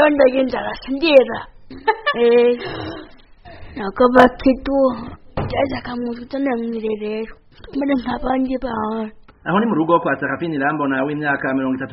ndege inzara sindira nakabakitu jaza kamuzutana mwirerero mbere nkabandi bawe aho ni mu rugo kwa Serafini Irambona w'imyaka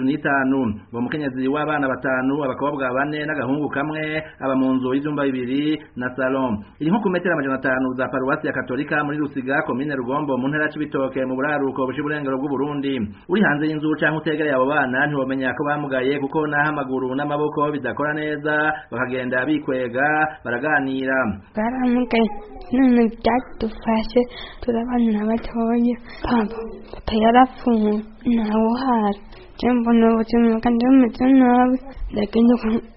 35 ngo mukenyezi w'abana batanu abakobwa bane n'agahungu kamwe aba mu nzu y'ivyumba bibiri na salon iri nko ku metero 500 za paruwasi ya Katolika muri Rusiga komine Rugombo mu ntara y'Ibitoke mu buraruko bushiburengero bw'u Burundi uri hanze y'inzu canke utegereye abo bana ntibomenya ko bamugaye kuko naho amaguru n'amaboko bidakora neza bakagenda bikwega baraganira baramugaye none byadufashe turabana batoye papa Fumo na uhari jambo no butuma kandi umeze nabi ndagenda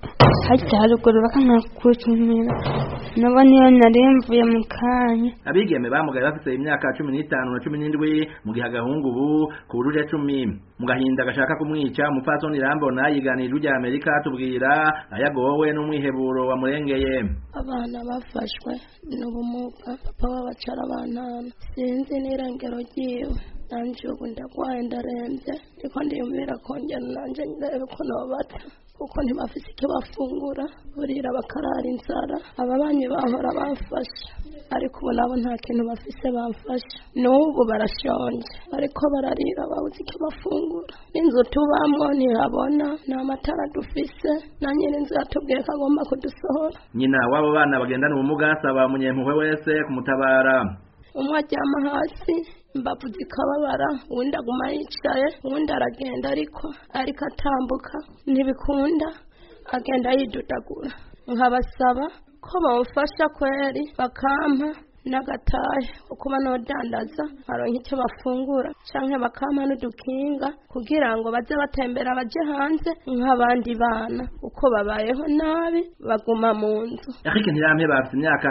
hajya bakana kutumira nabone naremvuye mu kanya abigeme bamugaye bafite imyaka 15 na 17 mu gihe agahungu ubu kuruje 10 mu gahinda gashaka kumwica umupfasoni Irambona yiganije ujya Amerika tubwira ayagowe n'umwiheburo wamurengeye abana bafashwe n'ubumuga papa wabacara abana sinzi n'irengero ryiwe nanje ubu ndagwaye ndarembye ariko ndiyumvira kongera nanje ndebe ko nobata kuko ntibafise icyo bafungura burira bakarara inzara ababanyi bahora bafasha ariko ubu nabo nta kintu bafise bamfasha n'ubu barashonje ariko bararira babuze icyo bafungura inzu tubamwo ntihabona nta matara dufise na nyiri inzu yatubwiye ko agomba kudusohora nyina w'abo bana bagendana ubumuga asaba umunyempuhwe wese kumutabara umwe aryama hasi imbavu zikababara uwundi aguma yicaye uwundi aragenda ariko atambuka ntibikunda agenda yidudagura nkabasaba ko bamufasha kweri bakampa n'agatahe ukuba nodandaza aronka icyo bafungura canke bakampa n'udukinga kugira ngo baze batembera baje hanze nk'abandi bana uko babayeho nabi baguma mu nzu Yakike Ntirampe bafite imyaka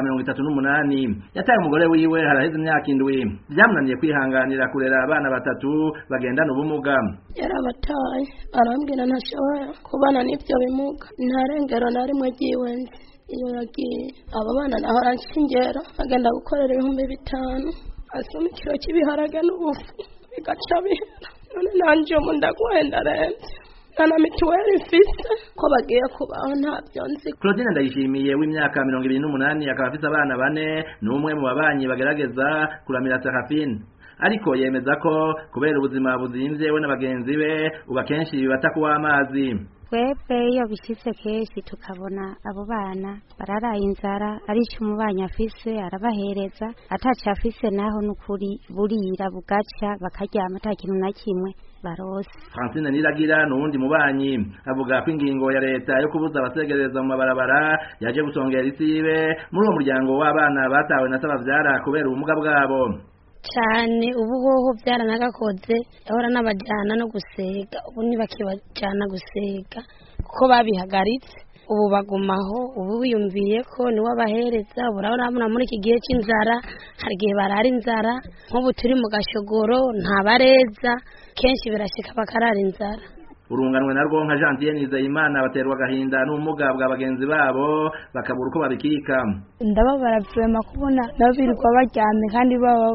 38 yataye umugore wiwe haraheze imyaka 7 byamunaniye kwihanganira kurera abana batatu bagendana ubumuga yarabataye arambwira ntashobora kubana n'ibyo bimuga ntarengero na rimwe ryiwenze iyo yagiye aba bana nahora nshingera agenda gukorera 5,000 asoma ikiro cy'ibiharage n'ubufu bigaca bihera none nanje ubu ndagwaye ndarembye na mituweli mfise ko bagiye kubaho ntabyo nzi Claudine Ndayishimiye w'imyaka 28 akaba afite abana 4 n'umwe mu babanyi bagerageza kuramira Serafine ariko yemeza ko kubera ubuzima buzimvye we n'abagenzi be uba kenshi bibata kuwa amazi twebwe iyo bishitse kenshi tukabona abo bana bararaye inzara arico umubanyi afise arabahereza ataca afise naho n'ukuri burira bugaca bakaryama ata kintu na kimwe barose Francine Niragira n'uwundi mubanyi avuga ko ingingo ya leta yo kubuza abasegereza mu mabarabara yaje gusongera isibe muri uwo muryango w'abana batawe na sabavyara kubera ubumuga bwabo cyane ubu hoho byaranagakoze ahora n'abajyana no gusega ubu ntibakibajyana gusega kuko babihagaritse ubu bagumaho ubu biyumviye ko niwe abahereza urabona muri iki gihe cy'inzara hari igihe barara inzara nk'ubu turi mu gashogoro ntabareza kenshi birashika bakarara inzara urunganwe narwo nka Jean Dieu Nizeyimana baterwa gahinda n'umuga bwa bagenzi babo bakabura uko babikika ndababara vyema kubona nabirirwa baryame kandi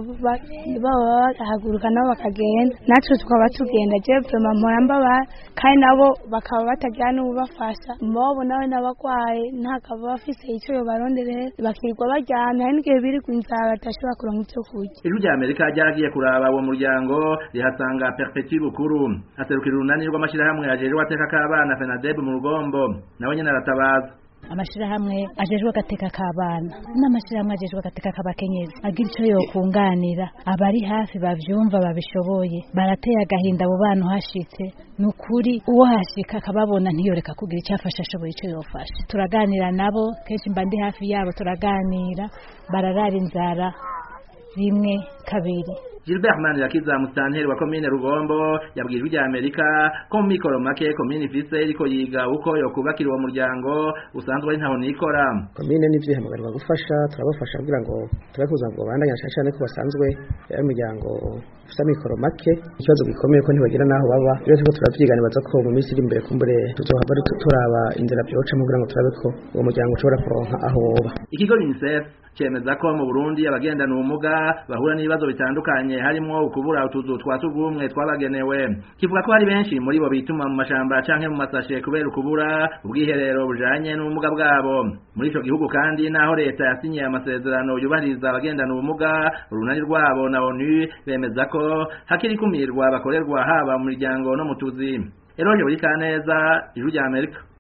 baba bahaguruka nabo bakagenda natwe tukaba tugenda je vyema mpora mbaba kandi nabo bakaba batajyana ubafasha mbobo nawe nabakwaye ntakaba bafise icyo yobaronderera bakirwa baryame hari n'igihe biri kwinzara batashobora kuronka icyo kurya ijwi rya Amerika ryaragiye kuraba uwo muryango rihasanga Perpetuel Bukuru aserukira urunani rw'amashirahamwe ajejwe ateka k'abana FENADEB mu Rugombo nawe nyene aratabaza amashirahamwe ajejwe gateka k'abana n'amashirahamwe ajejwe gateka k'abakenyezi agira ico yokunganira abari hafi bavyumva babishoboye barateye agahinda abo bantu hashitse nukuri uwo hashika akababona ntiyoreka kugira icyafasha ashoboye ico yofasha turaganira nabo kenshi mba ndi hafi yabo turaganira bararara inzara rimwe kabiri Gilbert Manirakiza mustanteri wa komine Rugombo yabwirijwe rya Amerika ko mikoro make komine ifise iriko yiga uko yokubakira uwo muryango usanzwe ari ntaho nikora komine n'ivyo hamagarwa gufasha turabafasha kugira ngo turakuza ngo bandanya cyane ko basanzwe ari umuryango ufite mikoro make ikibazo gikomeye ko ntibagira naho baba rero tuko turavyiganira baza ko mu minsi iri imbere kumbure tuzohava turaba inzira byoca mu kugira ngo turabe ko uwo muryango ushobora kuronka aho woba ikigo UNICEF cemeza ko mu Burundi abagendana ubumuga bahura n'ibibazo bitandukanye harimo ukubura utuzu twa sugumwe twabagenewe kivuga ko hari benshi muri bo bituma mu mashamba canke mu masashe kubera ukubura ubwiherero bujanye n'ubumuga bwabo muri ico gihugu kandi naho leta yasinyiye amasezerano yubahiriza abagendana ubumuga urunani rwabo na ONU bemeza ko hakiri kumirwa bakorerwa haba mu miryango no mu tuzi Eroje buri kaneza ijuru rya Amerika